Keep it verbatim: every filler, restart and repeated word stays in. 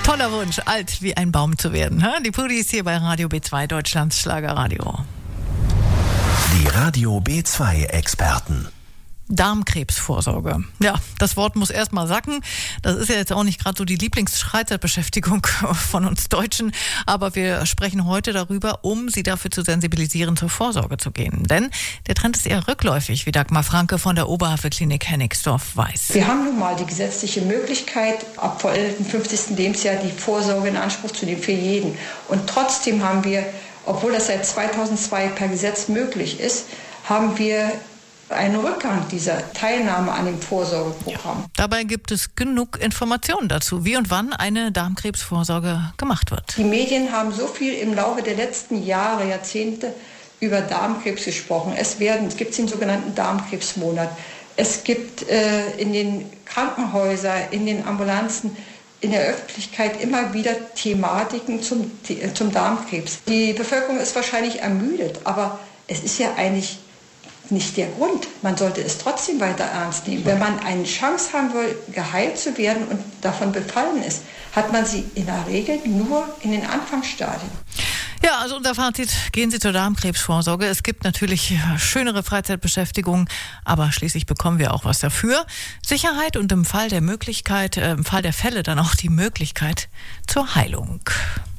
Toller Wunsch, alt wie ein Baum zu werden. Die Pudis hier bei Radio B zwei, Deutschlands Schlagerradio. Die Radio B zwei Experten. Darmkrebsvorsorge. Ja, das Wort muss erst mal sacken. Das ist ja jetzt auch nicht gerade so die Lieblingsfreizeitbeschäftigung von uns Deutschen. Aber wir sprechen heute darüber, um Sie dafür zu sensibilisieren, zur Vorsorge zu gehen. Denn der Trend ist eher rückläufig, wie Dagmar Franke von der Oberhavel-Klinik Hennigsdorf weiß. Wir haben nun mal die gesetzliche Möglichkeit, ab vollendeten fünfzigsten Lebensjahr die Vorsorge in Anspruch zu nehmen für jeden. Und trotzdem haben wir, obwohl das seit zweitausendzwei per Gesetz möglich ist, haben wir einen Rückgang dieser Teilnahme an dem Vorsorgeprogramm. Ja, dabei gibt es genug Informationen dazu, wie und wann eine Darmkrebsvorsorge gemacht wird. Die Medien haben so viel im Laufe der letzten Jahre, Jahrzehnte über Darmkrebs gesprochen. Es werden, es gibt den sogenannten Darmkrebsmonat. Es gibt äh, in den Krankenhäusern, in den Ambulanzen, in der Öffentlichkeit immer wieder Thematiken zum, zum Darmkrebs. Die Bevölkerung ist wahrscheinlich ermüdet, aber es ist ja eigentlich nicht der Grund. Man sollte es trotzdem weiter ernst nehmen. Wenn man eine Chance haben will, geheilt zu werden und davon befallen ist, hat man sie in der Regel nur in den Anfangsstadien. Ja, also unser Fazit, gehen Sie zur Darmkrebsvorsorge. Es gibt natürlich schönere Freizeitbeschäftigungen, aber schließlich bekommen wir auch was dafür. Sicherheit und im Fall der Möglichkeit, äh, im Fall der Fälle dann auch die Möglichkeit zur Heilung.